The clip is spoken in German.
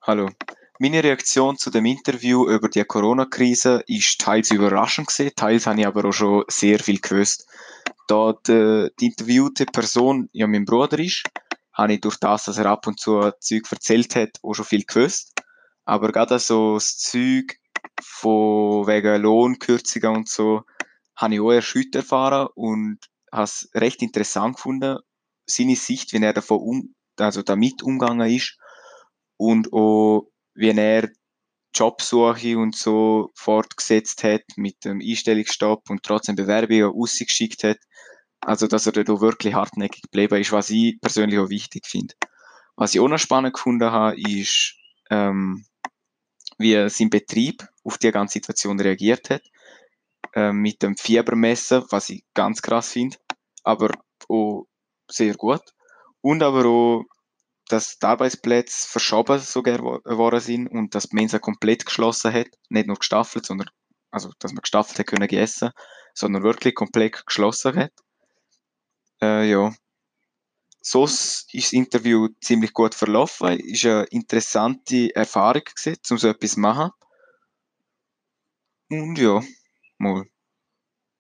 Hallo. Meine Reaktion zu dem Interview über die Corona-Krise ist teils überraschend gewesen, teils habe ich aber auch schon sehr viel gewusst. Da die interviewte Person ja mein Bruder ist, habe ich durch das, dass er ab und zu Zeug erzählt hat, auch schon viel gewusst. Aber gerade so das Zeug von wegen Lohnkürzungen und so, habe ich auch erst heute erfahren und habe es recht interessant gefunden, seine Sicht, wie er also damit umgegangen ist und auch, wie er Jobsuche und so fortgesetzt hat mit dem Einstellungsstopp und trotzdem Bewerbungen rausgeschickt hat. Also, dass er da wirklich hartnäckig geblieben ist, was ich persönlich auch wichtig finde. Was ich auch noch spannend gefunden habe, ist, wie sein Betrieb auf die ganze Situation reagiert hat. Mit dem Fiebermessen, was ich ganz krass finde, aber auch sehr gut. Und aber auch, dass die Arbeitsplätze verschoben sogar worden sind und dass die Mensa komplett geschlossen hat. Nicht nur gestaffelt, sondern, also, dass man gestaffelt hat können essen, sondern wirklich komplett geschlossen hat. Ja. So ist das Interview ziemlich gut verlaufen. Ist eine interessante Erfahrung gewesen, um so etwas zu machen. Und ja, mal.